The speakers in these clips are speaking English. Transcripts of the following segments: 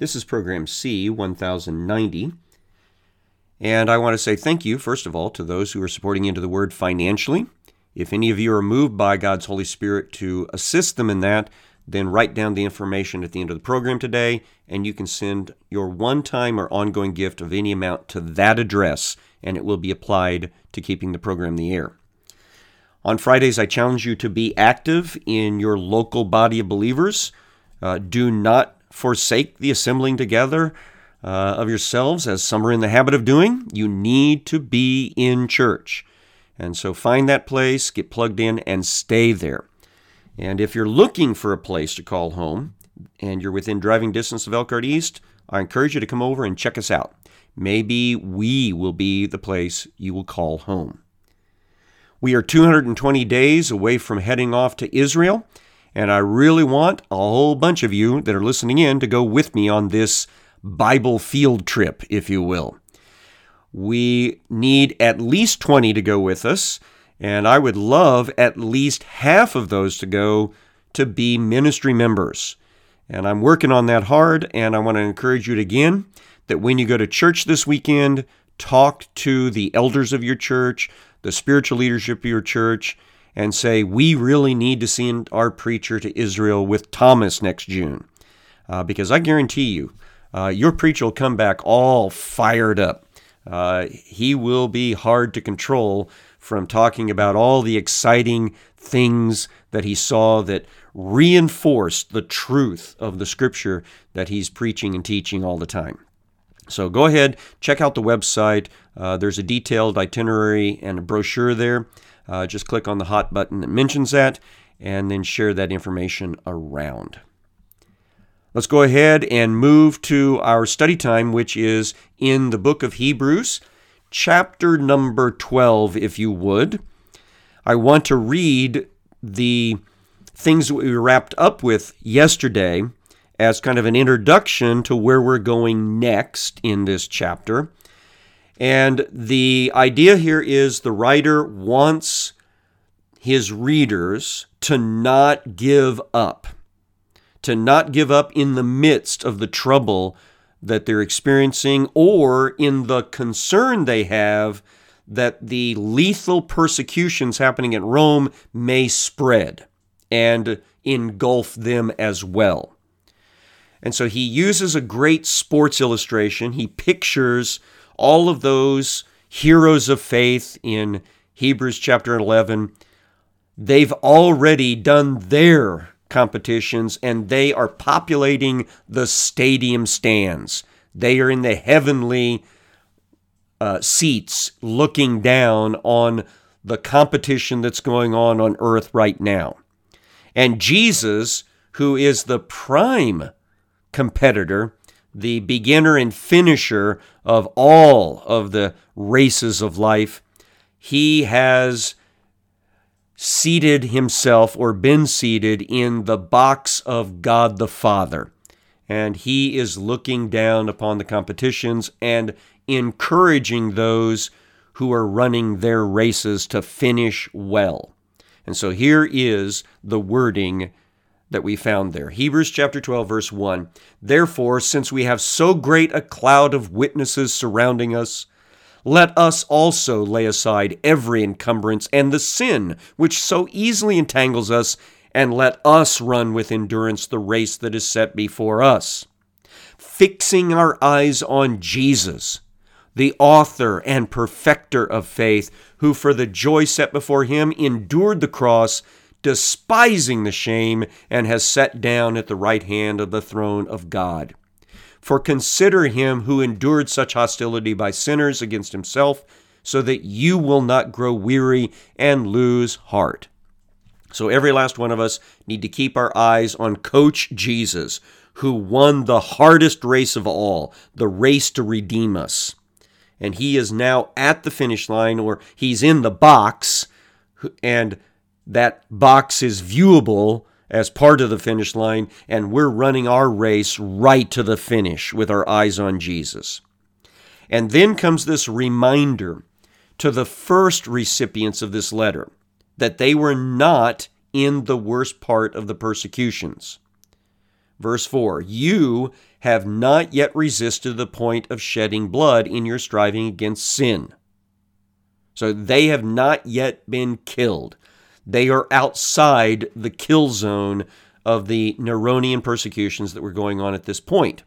This is program C 1090. And I want to say thank you, first of all, to those who are supporting Into the Word financially. If any of you are moved by God's Holy Spirit to assist them in that, then write down the information at the end of the program today, and you can send your one-time or ongoing gift of any amount to that address, and it will be applied to keeping the program in the air. On Fridays, I challenge you to be active in your local body of believers. Do not forsake the assembling together of yourselves, as some are in the habit of doing. You need to be in church. And so find that place, get plugged in, and stay there. And if you're looking for a place to call home, and you're within driving distance of Elkhart East, I encourage you to come over and check us out. Maybe we will be the place you will call home. We are 220 days away from heading off to Israel, and I really want a whole bunch of you that are listening in to go with me on this Bible field trip, if you will. We need at least 20 to go with us, and I would love at least half of those to go to be ministry members. And I'm working on that hard, and I want to encourage you again that when you go to church this weekend, talk to the elders of your church, the spiritual leadership of your church, and say, we really need to send our preacher to Israel with Thomas next June. Because I guarantee you, your preacher will come back all fired up. He will be hard to control from talking about all the exciting things that he saw that reinforced the truth of the Scripture that he's preaching and teaching all the time. So go ahead, check out the website. There's a detailed itinerary and a brochure there. Just click on the hot button that mentions that, and then share that information around. Let's go ahead and move to our study time, which is in the book of Hebrews, chapter number 12, if you would. I want to read the things that we wrapped up with yesterday as kind of an introduction to where we're going next in this chapter. And the idea here is the writer wants his readers to not give up in the midst of the trouble that they're experiencing or in the concern they have that the lethal persecutions happening at Rome may spread and engulf them as well. And so he uses a great sports illustration. He pictures all of those heroes of faith in Hebrews chapter 11. They've already done their competitions, and they are populating the stadium stands. They are in the heavenly seats looking down on the competition that's going on earth right now. And Jesus, who is the prime competitor, the beginner and finisher of all of the races of life, he has seated himself or been seated in the box of God the Father. And he is looking down upon the competitions and encouraging those who are running their races to finish well. And so here is the wording that we found there. Hebrews chapter 12, verse 1. Therefore, since we have so great a cloud of witnesses surrounding us, let us also lay aside every encumbrance and the sin which so easily entangles us, and let us run with endurance the race that is set before us, fixing our eyes on Jesus, the author and perfecter of faith, who for the joy set before him endured the cross, despising the shame, and has sat down at the right hand of the throne of God. For consider him who endured such hostility by sinners against himself, so that you will not grow weary and lose heart. So every last one of us need to keep our eyes on Coach Jesus, who won the hardest race of all, the race to redeem us. And he is now at the finish line, or he's in the box, and that box is viewable as part of the finish line, and we're running our race right to the finish with our eyes on Jesus. And then comes this reminder to the first recipients of this letter that they were not in the worst part of the persecutions. Verse 4, you have not yet resisted the point of shedding blood in your striving against sin. So they have not yet been killed. They are outside the kill zone of the Neronian persecutions that were going on at this point.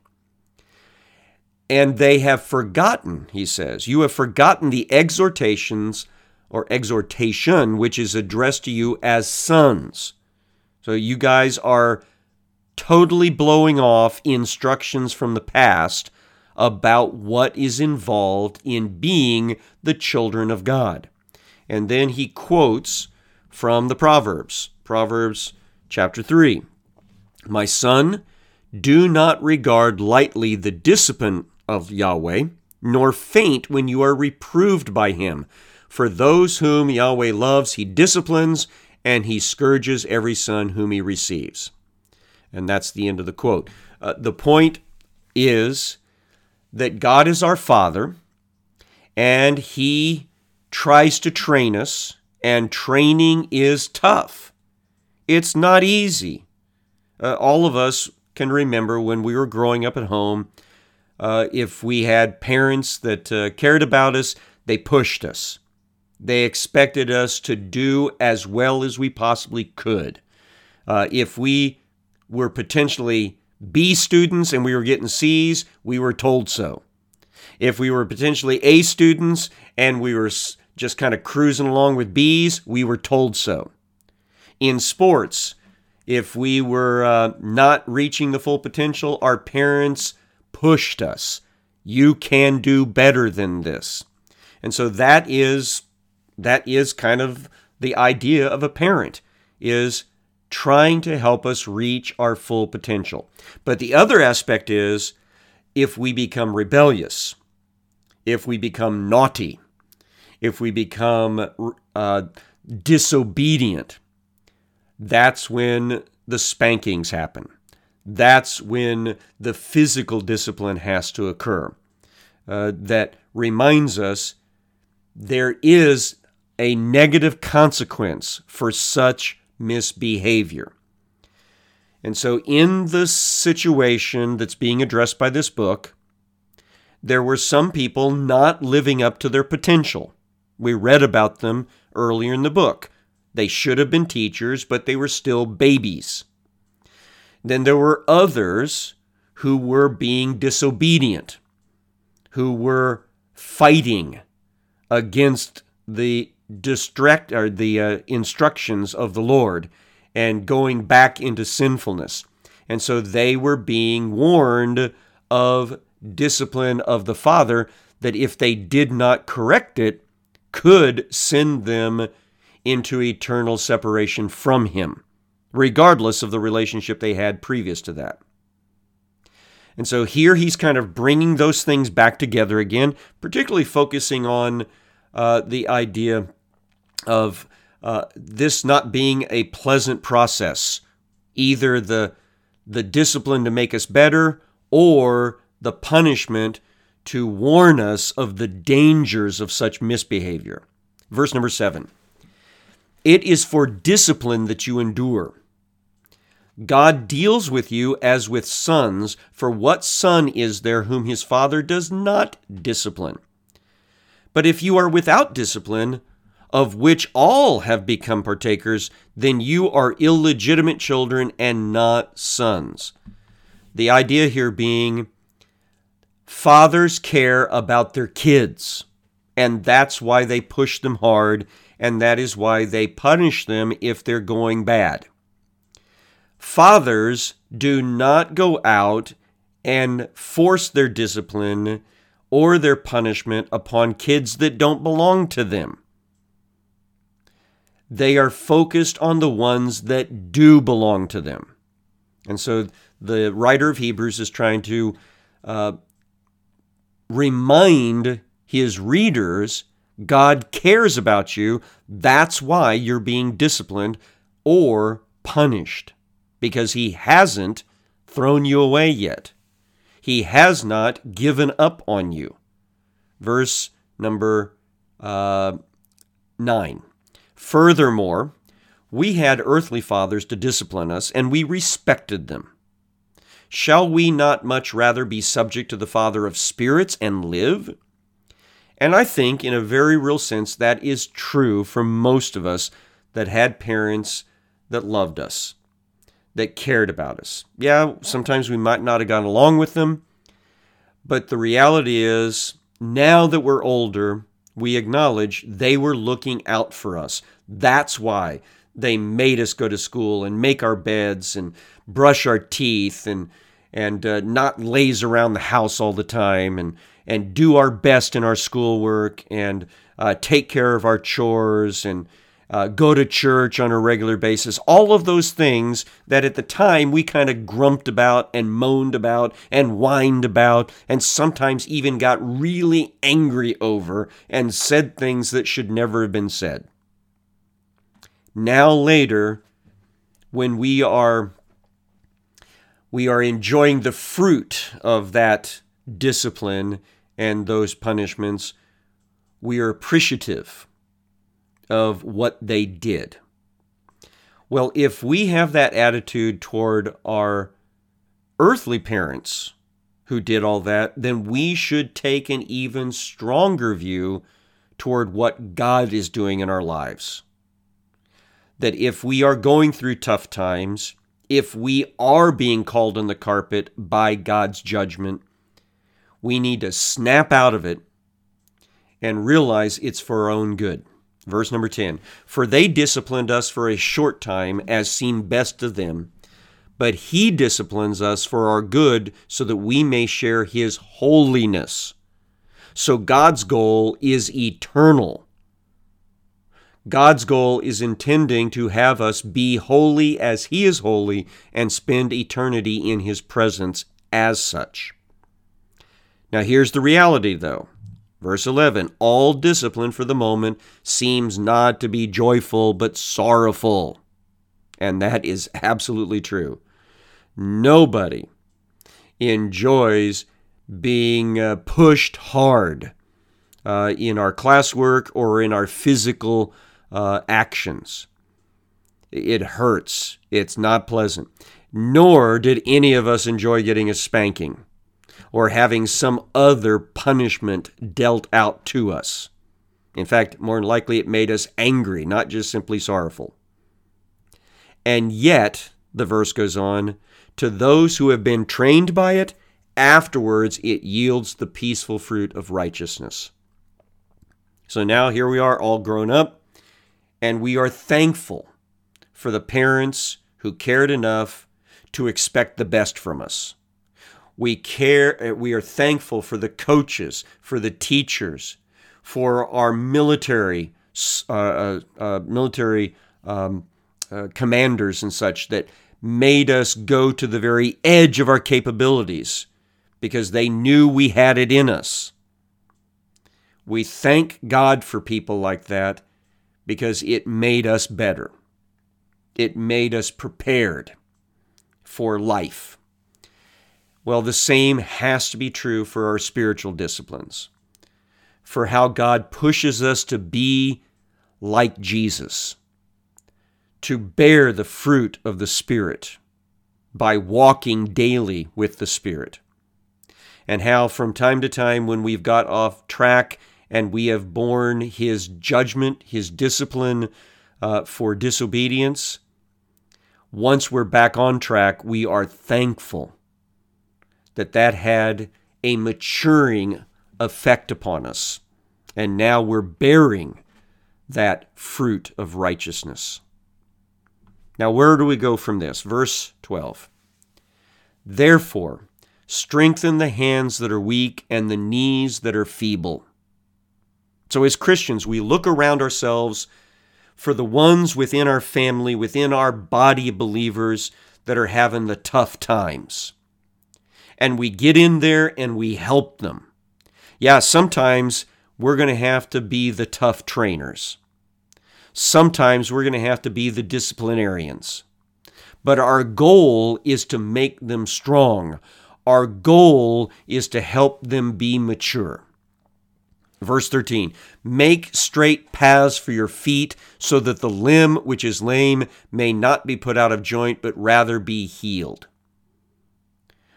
And they have forgotten, he says, you have forgotten the exhortations or exhortation which is addressed to you as sons. So you guys are totally blowing off instructions from the past about what is involved in being the children of God. And then he quotes from the Proverbs chapter 3. My son, do not regard lightly the discipline of Yahweh, nor faint when you are reproved by him. For those whom Yahweh loves, he disciplines, and he scourges every son whom he receives. And that's the end of the quote. The point is that God is our Father, and he tries to train us, and training is tough. It's not easy. All of us can remember when we were growing up at home, if we had parents that cared about us, they pushed us. They expected us to do as well as we possibly could. If we were potentially B students and we were getting C's, we were told so. If we were potentially A students and we were just kind of cruising along with B's, we were told so. In sports, if we were not reaching the full potential, our parents pushed us. You can do better than this. And so that is kind of the idea of a parent, is trying to help us reach our full potential. But the other aspect is, if we become rebellious, if we become naughty, if we become disobedient, that's when the spankings happen. That's when the physical discipline has to occur. That reminds us there is a negative consequence for such misbehavior. And so in the situation that's being addressed by this book, there were some people not living up to their potential. We read about them earlier in the book. They should have been teachers, but they were still babies. Then there were others who were being disobedient, who were fighting against the instructions of the Lord and going back into sinfulness. And so they were being warned of discipline of the Father that if they did not correct it, could send them into eternal separation from him, regardless of the relationship they had previous to that. And so here he's kind of bringing those things back together again, particularly focusing on the idea of this not being a pleasant process, either the discipline to make us better or the punishment to warn us of the dangers of such misbehavior. Verse number 7. It is for discipline that you endure. God deals with you as with sons, for what son is there whom his father does not discipline? But if you are without discipline, of which all have become partakers, then you are illegitimate children and not sons. The idea here being fathers care about their kids, and that's why they push them hard, and that is why they punish them if they're going bad. Fathers do not go out and force their discipline or their punishment upon kids that don't belong to them. They are focused on the ones that do belong to them. And so the writer of Hebrews is trying to remind his readers, God cares about you. That's why you're being disciplined or punished, because he hasn't thrown you away yet. He has not given up on you. Verse number 9. Furthermore, we had earthly fathers to discipline us, and we respected them. Shall we not much rather be subject to the Father of spirits and live? And I think, in a very real sense, that is true for most of us that had parents that loved us, that cared about us. Yeah, sometimes we might not have gone along with them, but the reality is, now that we're older, we acknowledge they were looking out for us. That's why they made us go to school and make our beds and brush our teeth and not laze around the house all the time and do our best in our schoolwork and take care of our chores and go to church on a regular basis. All of those things that at the time we kind of grumped about and moaned about and whined about and sometimes even got really angry over and said things that should never have been said. Now later, when we are enjoying the fruit of that discipline and those punishments, we are appreciative of what they did. Well, if we have that attitude toward our earthly parents who did all that, then we should take an even stronger view toward what God is doing in our lives. That if we are going through tough times, if we are being called on the carpet by God's judgment, we need to snap out of it and realize it's for our own good. Verse number 10, for they disciplined us for a short time as seemed best to them, but he disciplines us for our good so that we may share his holiness. So God's goal is eternal. God's goal is intending to have us be holy as he is holy and spend eternity in his presence as such. Now here's the reality though. Verse 11, all discipline for the moment seems not to be joyful but sorrowful. And that is absolutely true. Nobody enjoys being pushed hard in our classwork or in our physical actions. It hurts. It's not pleasant. Nor did any of us enjoy getting a spanking or having some other punishment dealt out to us. In fact, more than likely it made us angry, not just simply sorrowful. And yet, the verse goes on, to those who have been trained by it, afterwards it yields the peaceful fruit of righteousness. So now here we are all grown up, and we are thankful for the parents who cared enough to expect the best from us. We are thankful for the coaches, for the teachers, for our military commanders and such that made us go to the very edge of our capabilities because they knew we had it in us. We thank God for people like that because it made us better. It made us prepared for life. Well, the same has to be true for our spiritual disciplines, for how God pushes us to be like Jesus, to bear the fruit of the Spirit by walking daily with the Spirit, and how from time to time when we've got off track and we have borne his judgment, his discipline for disobedience, once we're back on track, we are thankful that had a maturing effect upon us. And now we're bearing that fruit of righteousness. Now, where do we go from this? Verse 12. Therefore, strengthen the hands that are weak and the knees that are feeble. So as Christians, we look around ourselves for the ones within our family, within our body of believers that are having the tough times. And we get in there and we help them. Yeah, sometimes we're going to have to be the tough trainers. Sometimes we're going to have to be the disciplinarians. But our goal is to make them strong. Our goal is to help them be mature. Verse 13, make straight paths for your feet so that the limb which is lame may not be put out of joint, but rather be healed.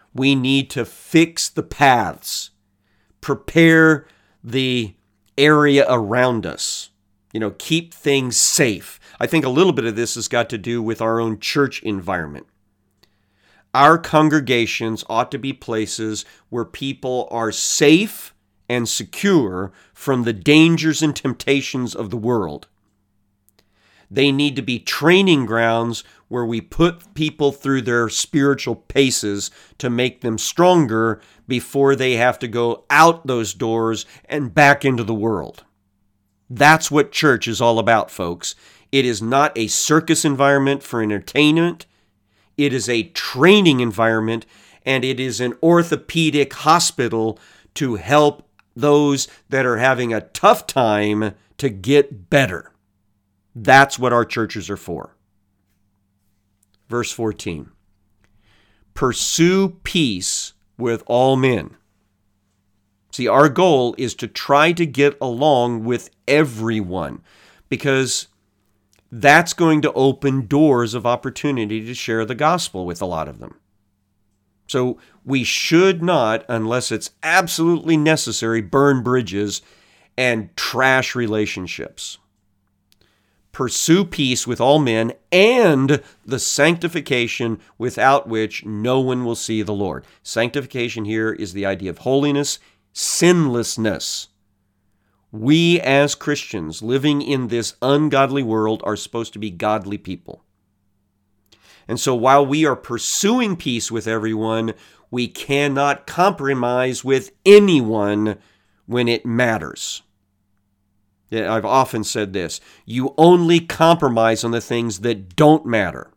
We need to fix the paths, prepare the area around us, keep things safe. I think a little bit of this has got to do with our own church environment. Our congregations ought to be places where people are safe and secure from the dangers and temptations of the world. They need to be training grounds where we put people through their spiritual paces to make them stronger before they have to go out those doors and back into the world. That's what church is all about, folks. It is not a circus environment for entertainment. It is a training environment, and it is an orthopedic hospital to help those that are having a tough time to get better. That's what our churches are for. Verse 14. Pursue peace with all men. See, our goal is to try to get along with everyone, because that's going to open doors of opportunity to share the gospel with a lot of them. So we should not, unless it's absolutely necessary, burn bridges and trash relationships. Pursue peace with all men and the sanctification without which no one will see the Lord. Sanctification here is the idea of holiness, sinlessness. We as Christians living in this ungodly world are supposed to be godly people. And so while we are pursuing peace with everyone, we cannot compromise with anyone when it matters. Yeah, I've often said this: you only compromise on the things that don't matter.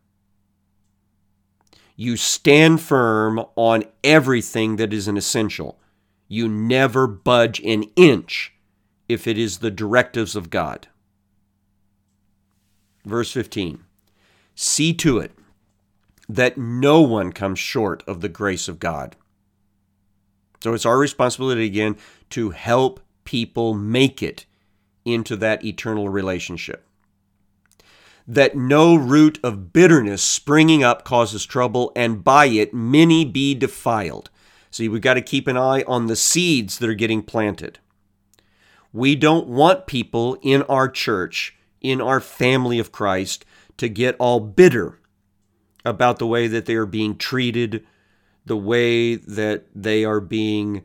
You stand firm on everything that is an essential. You never budge an inch if it is the directives of God. Verse 15. See to it that no one comes short of the grace of God. So it's our responsibility again to help people make it into that eternal relationship. That no root of bitterness springing up causes trouble, and by it many be defiled. See, we've got to keep an eye on the seeds that are getting planted. We don't want people in our church, in our family of Christ, to get all bitter about the way that they are being treated, the way that they are being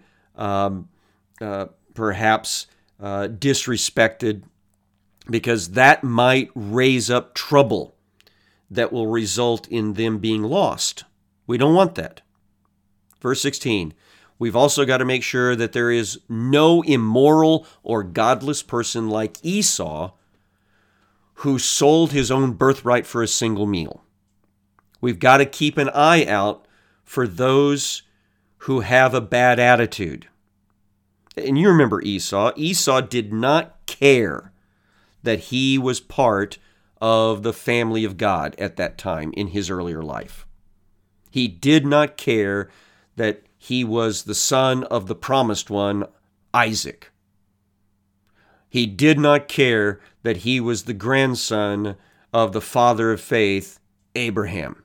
perhaps disrespected, because that might raise up trouble that will result in them being lost. We don't want that. Verse 16, we've also got to make sure that there is no immoral or godless person like Esau who sold his own birthright for a single meal. We've got to keep an eye out for those who have a bad attitude. And you remember Esau. Esau did not care that he was part of the family of God at that time in his earlier life. He did not care that he was the son of the promised one, Isaac. He did not care that he was the grandson of the father of faith, Abraham.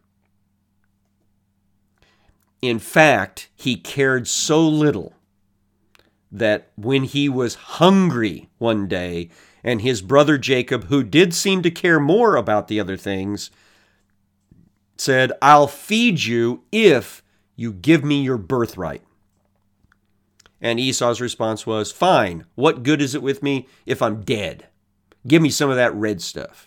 In fact, he cared so little that when he was hungry one day, and his brother Jacob, who did seem to care more about the other things, said, "I'll feed you if you give me your birthright." And Esau's response was, "Fine, what good is it with me if I'm dead? Give me some of that red stuff."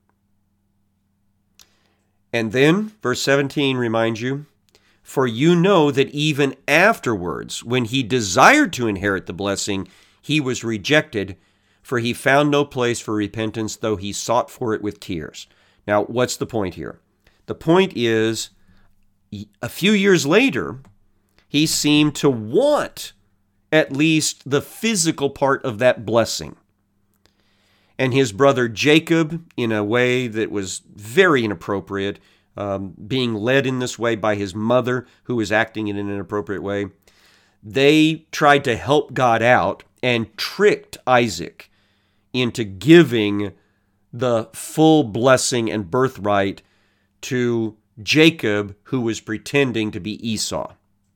And then, verse 17 reminds you, "For you know that even afterwards, when he desired to inherit the blessing, he was rejected, for he found no place for repentance, though he sought for it with tears." Now, what's the point here? The point is, a few years later, he seemed to want at least the physical part of that blessing. And his brother Jacob, in a way that was very inappropriate, being led in this way by his mother, who was acting in an inappropriate way, they tried to help God out and tricked Isaac into giving the full blessing and birthright to Jacob, who was pretending to be Esau.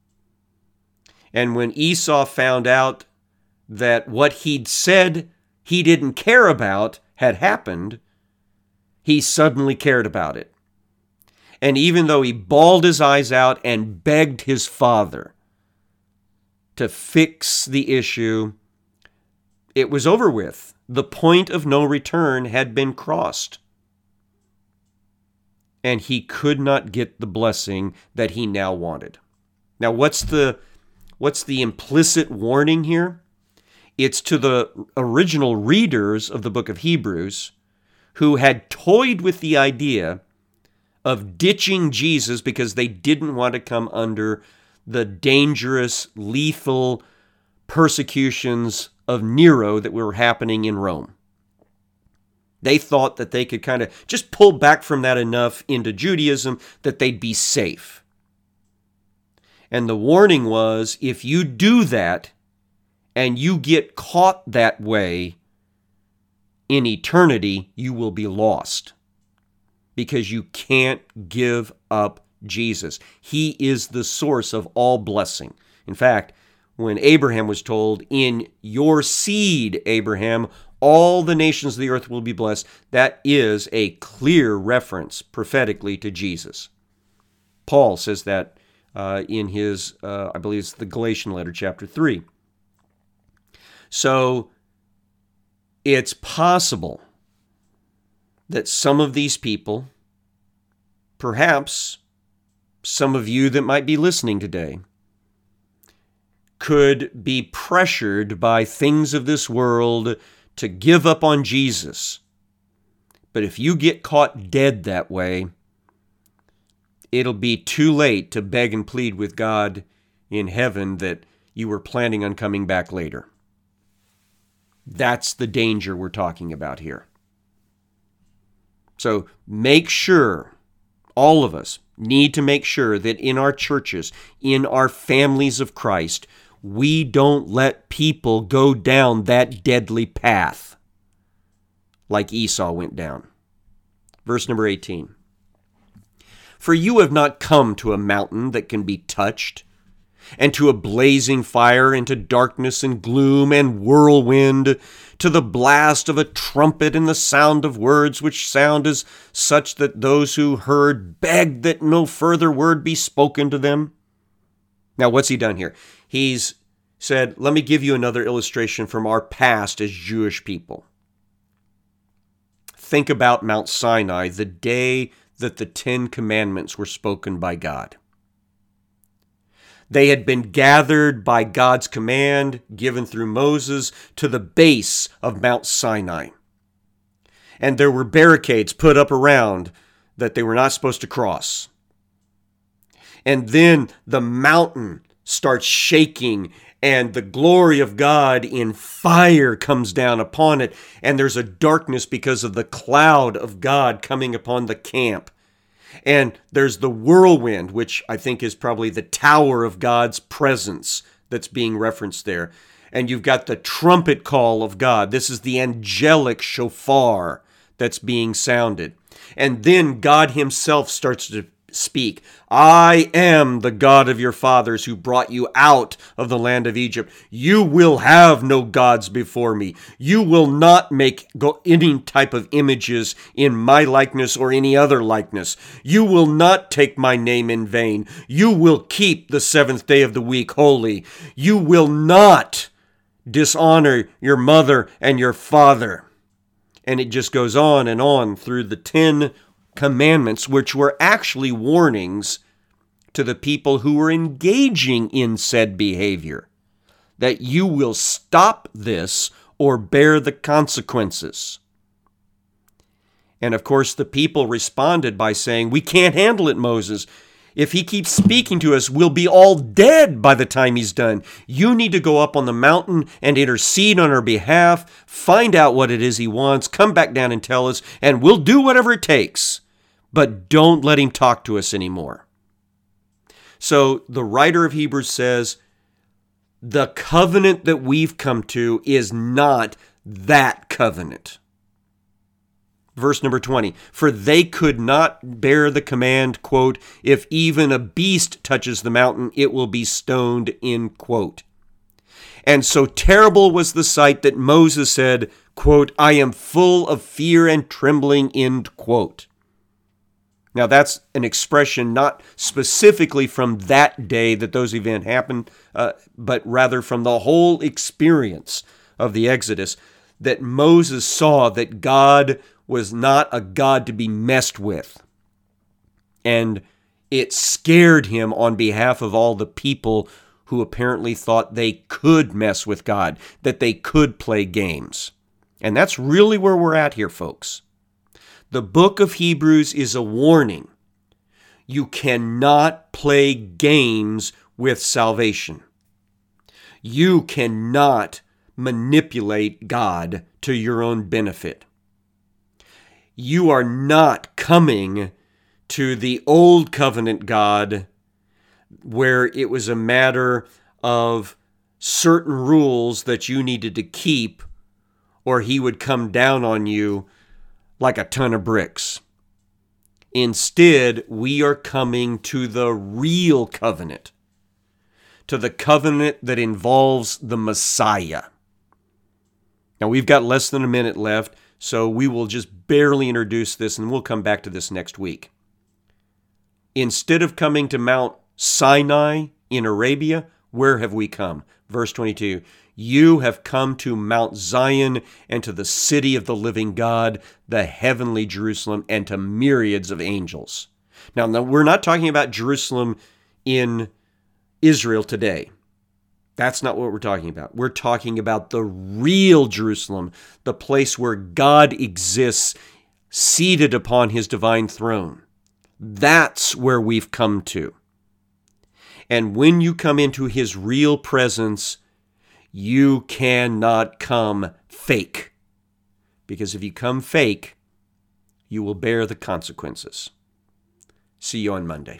And when Esau found out that what he'd said he didn't care about had happened, he suddenly cared about it. And even though he bawled his eyes out and begged his father to fix the issue, it was over with. The point of no return had been crossed. And he could not get the blessing that he now wanted. Now, what's the implicit warning here? It's to the original readers of the book of Hebrews who had toyed with the idea of ditching Jesus because they didn't want to come under the dangerous, lethal persecutions of Nero that were happening in Rome. They thought that they could kind of just pull back from that enough into Judaism that they'd be safe. And the warning was, if you do that and you get caught that way in eternity, you will be lost. Because you can't give up Jesus. He is the source of all blessing. In fact, when Abraham was told, in your seed, Abraham, all the nations of the earth will be blessed, that is a clear reference prophetically to Jesus. Paul says that in his, I believe it's the Galatian letter, chapter 3. So it's possible that some of these people, perhaps some of you that might be listening today, could be pressured by things of this world to give up on Jesus. But if you get caught dead that way, it'll be too late to beg and plead with God in heaven that you were planning on coming back later. That's the danger we're talking about here. So make sure, all of us need to make sure that in our churches, in our families of Christ, we don't let people go down that deadly path like Esau went down. Verse number 18. For you have not come to a mountain that can be touched, and to a blazing fire, and to darkness and gloom and whirlwind, to the blast of a trumpet and the sound of words, which sound is such that those who heard begged that no further word be spoken to them. Now, what's he done here? He's said, let me give you another illustration from our past as Jewish people. Think about Mount Sinai, the day that the 10 Commandments were spoken by God. They had been gathered by God's command, given through Moses, to the base of Mount Sinai. And there were barricades put up around that they were not supposed to cross. And then the mountain starts shaking, and the glory of God in fire comes down upon it, and there's a darkness because of the cloud of God coming upon the camp. And there's the whirlwind, which I think is probably the tower of God's presence that's being referenced there. And you've got the trumpet call of God. This is the angelic shofar that's being sounded. And then God himself starts to speak. I am the God of your fathers who brought you out of the land of Egypt. You will have no gods before me. You will not make any type of images in my likeness or any other likeness. You will not take my name in vain. You will keep the seventh day of the week holy. You will not dishonor your mother and your father. And it just goes on through the 10 commandments, which were actually warnings to the people who were engaging in said behavior, that you will stop this or bear the consequences. And of course, the people responded by saying, we can't handle it, Moses. If he keeps speaking to us, we'll be all dead by the time he's done. You need to go up on the mountain and intercede on our behalf, find out what it is he wants, come back down and tell us, and we'll do whatever it takes. But don't let him talk to us anymore. So the writer of Hebrews says, the covenant that we've come to is not that covenant. Verse number 20, for they could not bear the command, quote, if even a beast touches the mountain, it will be stoned, end quote. And so terrible was the sight that Moses said, quote, I am full of fear and trembling, end quote. Now that's an expression not specifically from that day that those events happened, but rather from the whole experience of the Exodus, that Moses saw that God was not a God to be messed with. And it scared him on behalf of all the people who apparently thought they could mess with God, that they could play games. And that's really where we're at here, folks. The book of Hebrews is a warning. You cannot play games with salvation. You cannot manipulate God to your own benefit. You are not coming to the old covenant God where it was a matter of certain rules that you needed to keep, or he would come down on you like a ton of bricks. Instead, we are coming to the real covenant, to the covenant that involves the Messiah. Now, we've got less than a minute left, so we will just barely introduce this, and we'll come back to this next week. Instead of coming to Mount Sinai in Arabia, where have we come? Verse 22, you have come to Mount Zion and to the city of the living God, the heavenly Jerusalem, and to myriads of angels. Now, we're not talking about Jerusalem in Israel today. That's not what we're talking about. We're talking about the real Jerusalem, the place where God exists, seated upon his divine throne. That's where we've come to. And when you come into his real presence, you cannot come fake. Because if you come fake, you will bear the consequences. See you on Monday.